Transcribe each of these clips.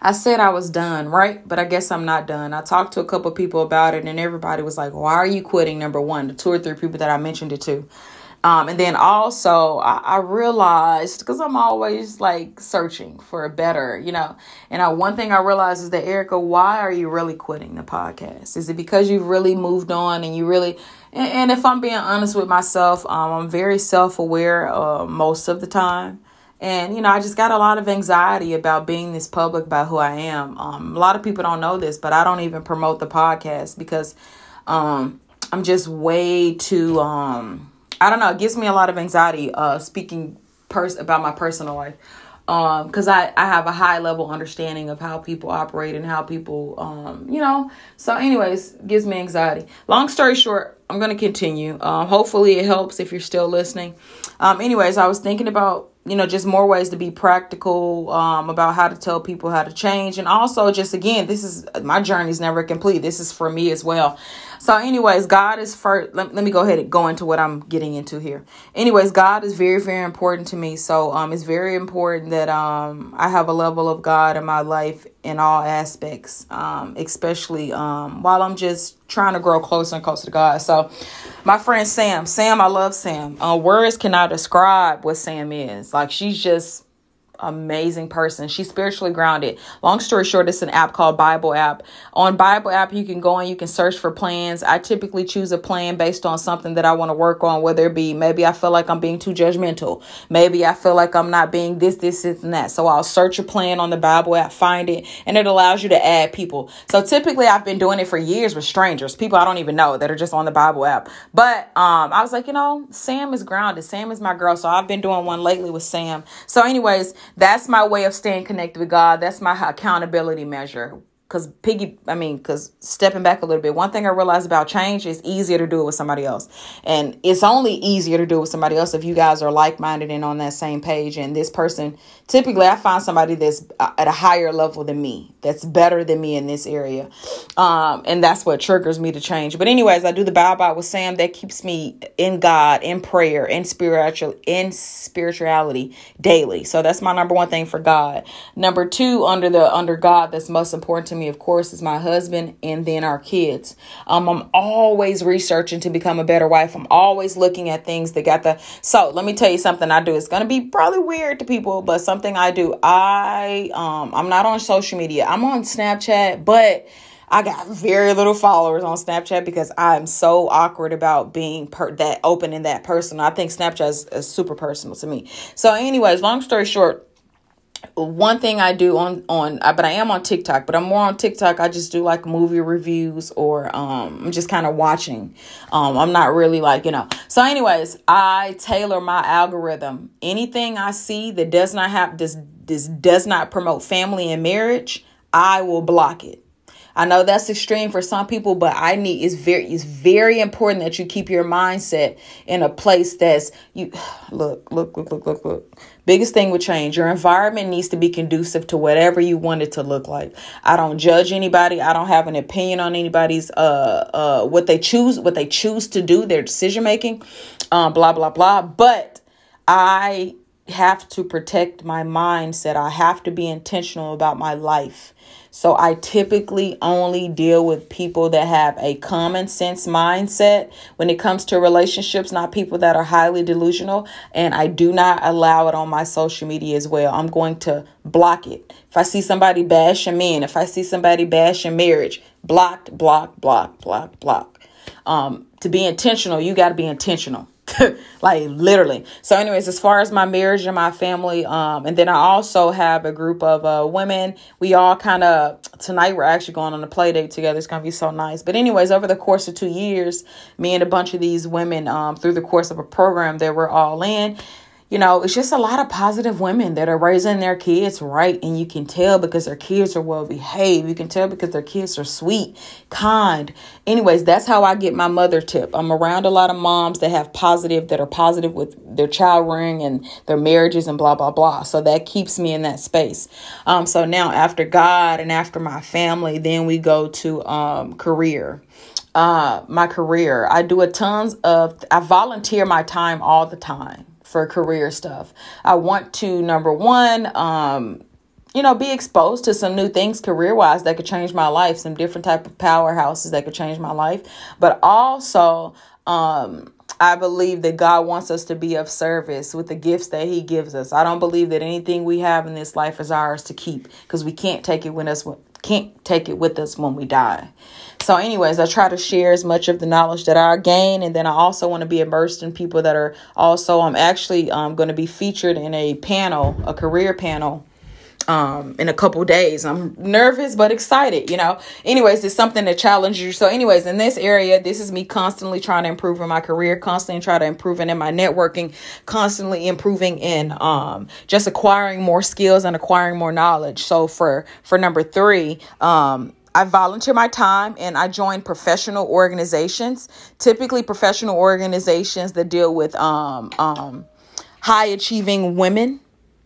I said I was done, right? But I guess I'm not done. I talked to a couple of people about it and everybody was like, why are you quitting? Number one, the 2 or 3 people that I mentioned it to. And then also I realized, because I'm always like searching for a better, and one thing I realized is that, Erica, why are you really quitting the podcast? Is it because you've really moved on and you really, and if I'm being honest with myself, I'm very self-aware most of the time. And, I just got a lot of anxiety about being this public about who I am. A lot of people don't know this, but I don't even promote the podcast because I'm just way too, I don't know. It gives me a lot of anxiety speaking about my personal life because I have a high level understanding of how people operate and how people, So anyways, gives me anxiety. Long story short, I'm going to continue. Hopefully it helps if you're still listening. Anyways, I was thinking about, just more ways to be practical about how to tell people how to change. And also just, again, my journey is never complete. This is for me as well. So anyways, God is first. Let me go ahead and go into what I'm getting into here. Anyways, God is very, very important to me. So it's very important that I have a level of God in my life in all aspects, especially while I'm just trying to grow closer and closer to God. So my friend Sam, I love Sam. Words cannot describe what Sam is. Like, she's just amazing person. She's spiritually grounded. Long story short, it's an app called Bible App. On Bible App, you can go and you can search for plans. I typically choose a plan based on something that I want to work on, whether it be maybe I feel like I'm being too judgmental. Maybe I feel like I'm not being this, and that. So I'll search a plan on the Bible App, find it, and it allows you to add people. So typically I've been doing it for years with strangers, people I don't even know that are just on the Bible App. But I was like, Sam is grounded. Sam is my girl. So I've been doing one lately with Sam. So anyways, that's my way of staying connected with God. That's my accountability measure. Because stepping back a little bit, one thing I realized about change is easier to do it with somebody else. And it's only easier to do it with somebody else if you guys are like-minded and on that same page. And this person, typically I find somebody that's at a higher level than me, that's better than me in this area. And that's what triggers me to change. But anyways, I do the Bible with Sam. That keeps me in God, in prayer, in spirituality daily. So that's my number one thing for God. Number two, under God, that's most important to me, of course, is my husband and then our kids. I'm always researching to become a better wife. I'm always looking at things that so let me tell you something I do. It's going to be probably weird to people, but something I do. I'm not on social media. I'm on Snapchat, but I got very little followers on Snapchat because I'm so awkward about being that open and that personal. I think Snapchat is super personal to me. So anyways, long story short, one thing I do but I am on TikTok, but I'm more on TikTok. I just do like movie reviews or I'm just kind of watching. I'm not really So anyways, I tailor my algorithm. Anything I see that does not have this does not promote family and marriage, I will block it. I know that's extreme for some people, but it's very important that you keep your mindset in a place that's look. Biggest thing with change, your environment needs to be conducive to whatever you want it to look like. I don't judge anybody. I don't have an opinion on anybody's what they choose to do, their decision making, blah, blah, blah. But I have to protect my mindset. I have to be intentional about my life. So I typically only deal with people that have a common sense mindset when it comes to relationships, not people that are highly delusional. And I do not allow it on my social media as well. I'm going to block it. If I see somebody bashing men, if I see somebody bashing marriage, block. To be intentional, you got to be intentional. Like literally. So anyways, as far as my marriage and my family, and then I also have a group of women. We all tonight we're actually going on a play date together. It's gonna be so nice. But anyways, over the course of 2 years, me and a bunch of these women, through the course of a program that we're all in, it's just a lot of positive women that are raising their kids right. And you can tell because their kids are well behaved. You can tell because their kids are sweet, kind. Anyways, that's how I get my mother tip. I'm around a lot of moms that are positive with their child rearing and their marriages and blah, blah, blah. So that keeps me in that space. So now after God and after my family, then we go to career. My career, I volunteer my time all the time for career stuff. I want to, number one, be exposed to some new things career wise that could change my life, some different type of powerhouses that could change my life. But also, I believe that God wants us to be of service with the gifts that he gives us. I don't believe that anything we have in this life is ours to keep, because we can't take it with us when we die. So anyways, I try to share as much of the knowledge that I gain. And then I also want to be immersed in people that are also, I'm actually going to be featured in a career panel in a couple days. I'm nervous, but excited, anyways, it's something that challenges you. So anyways, in this area, this is me constantly trying to improve in my career, constantly trying to improve in my networking, constantly improving in just acquiring more skills and acquiring more knowledge. So for number 3, I volunteer my time and I join professional organizations, typically professional organizations that deal with high achieving women,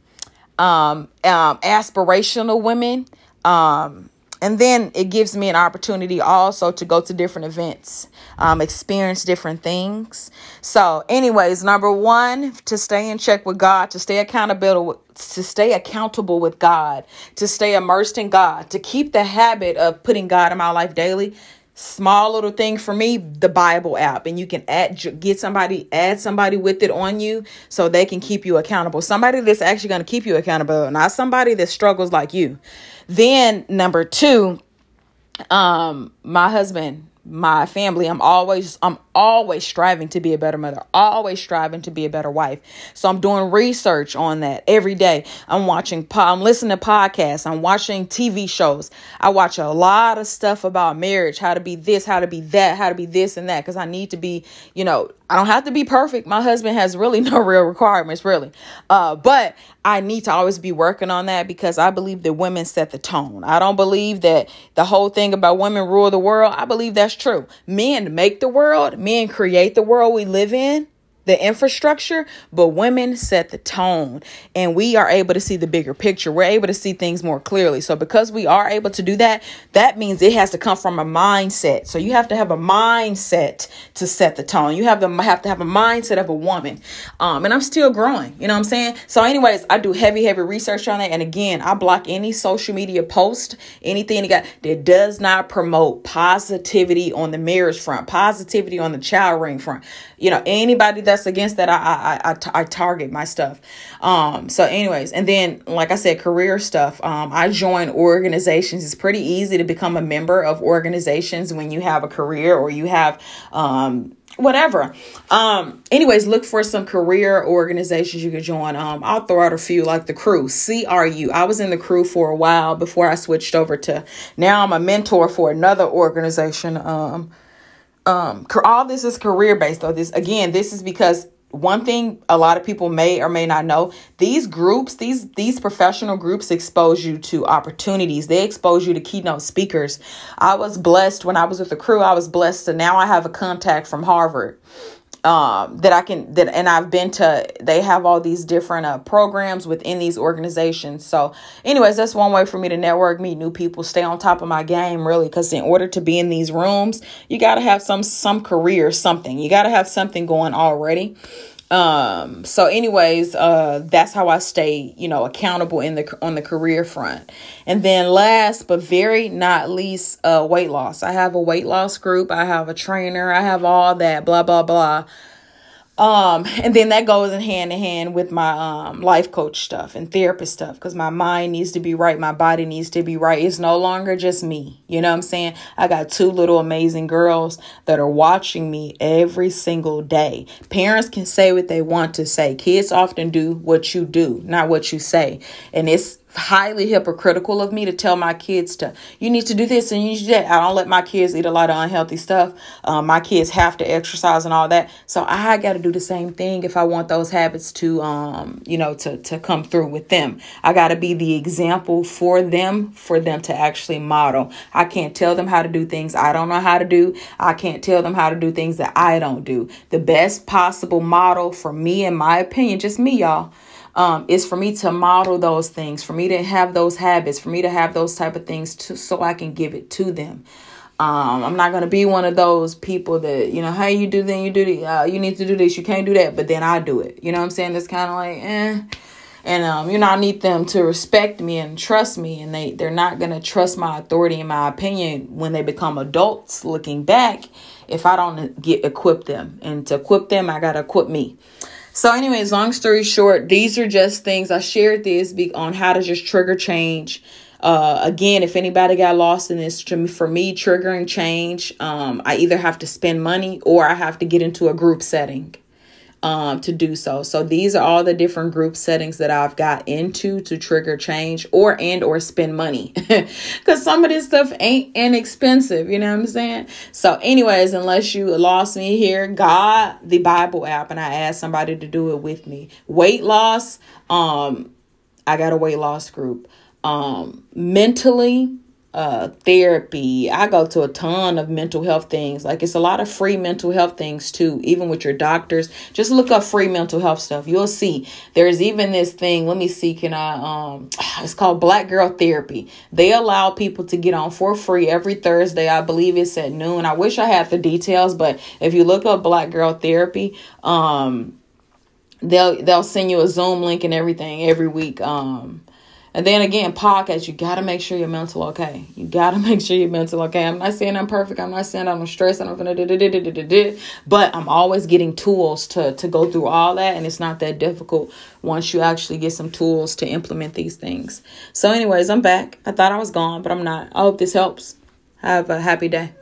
aspirational women. And then it gives me an opportunity also to go to different events, experience different things. So anyways, number 1, to stay in check with God, to stay accountable with God, to stay immersed in God, to keep the habit of putting God in my life daily. Small little thing for me, the Bible app, and you can add somebody with it on you so they can keep you accountable. Somebody that's actually going to keep you accountable, not somebody that struggles like you. Then number 2, my husband, my family, I'm always striving to be a better mother, always striving to be a better wife. So I'm doing research on that every day. I'm listening to podcasts. I'm watching TV shows. I watch a lot of stuff about marriage, how to be this, how to be that, how to be this and that. Cause I need to be, I don't have to be perfect. My husband has really no real requirements, really. But I need to always be working on that because I believe that women set the tone. I don't believe that the whole thing about women rule the world. I believe that's true. Men make the world. Men create the world we live in, the infrastructure, but women set the tone and we are able to see the bigger picture. We're able to see things more clearly. So because we are able to do that, that means it has to come from a mindset. So you have to have a mindset to set the tone. You have to have a mindset of a woman. And I'm still growing, you know what I'm saying? So anyways, I do heavy research on that. And again, I block any social media post, anything that does not promote positivity on the marriage front, positivity on the child rearing front. Anybody that's against that, I target my stuff. So anyways, and then, like I said, career stuff. I join organizations. It's pretty easy to become a member of organizations when you have a career or you have, whatever. Anyways, look for some career organizations you can join. I'll throw out a few, like the Crew, CRU. I was in the Crew for a while before I switched over to, now I'm a mentor for another organization. All this is career based though. This is because one thing a lot of people may or may not know, these groups, these professional groups expose you to opportunities. They expose you to keynote speakers. I was blessed when I was with the Crew. I was blessed to now I have a contact from Harvard. And I've been to, they have all these different programs within these organizations. So anyways, that's one way for me to network, meet new people, stay on top of my game, really, because in order to be in these rooms, you got to have some career, something. You got to have something going already. So anyways, that's how I stay, accountable on the career front. And then last, but very not least, weight loss. I have a weight loss group. I have a trainer. I have all that, blah, blah, blah. And then that goes in hand with my life coach stuff and therapist stuff, because my mind needs to be right. My body needs to be right. It's no longer just me. You know what I'm saying? I got 2 little amazing girls that are watching me every single day. Parents can say what they want to say. Kids often do what you do, not what you say. And it's highly hypocritical of me to tell my kids you need to do this and you need to do that. I don't let my kids eat a lot of unhealthy stuff. My kids have to exercise and all that. So I got to do the same thing if I want those habits to, to come through with them. I got to be the example for them to actually model. I can't tell them how to do things I don't know how to do. I can't tell them how to do things that I don't do. The best possible model for me, in my opinion, just me, y'all, is for me to model those things, for me to have those habits, for me to have those type of things so I can give it to them. I'm not going to be one of those people that, hey, you do, then you do, you need to do this, you can't do that, but then I do it. You know what I'm saying? It's kind of like, And, I need them to respect me and trust me. And they're not going to trust my authority and my opinion when they become adults looking back if I don't equip them. And to equip them, I got to equip me. So anyways, long story short, these are just things. I shared this on how to just trigger change. Again, if anybody got lost in this, for me, triggering change, I either have to spend money or I have to get into a group setting to do so. So these are all the different group settings that I've got into to trigger change or spend money, because some of this stuff ain't inexpensive. You know what I'm saying? So anyways, unless you lost me here, got the Bible app and I asked somebody to do it with me. Weight loss. I got a weight loss group. Mentally, therapy. I go to a ton of mental health things. Like, it's a lot of free mental health things too, even with your doctors. Just look up free mental health stuff. You'll see there's even this thing. Let me see. Can I, it's called Black Girl Therapy. They allow people to get on for free every Thursday. I believe it's at noon. I wish I had the details, but if you look up Black Girl Therapy, they'll send you a Zoom link and everything every week. And then again, podcast, you got to make sure you're mental okay. You got to make sure you're mental okay. I'm not saying I'm perfect. I'm not saying I'm stressed. I'm going to but I'm always getting tools to go through all that. And it's not that difficult once you actually get some tools to implement these things. So anyways, I'm back. I thought I was gone, but I'm not. I hope this helps. Have a happy day.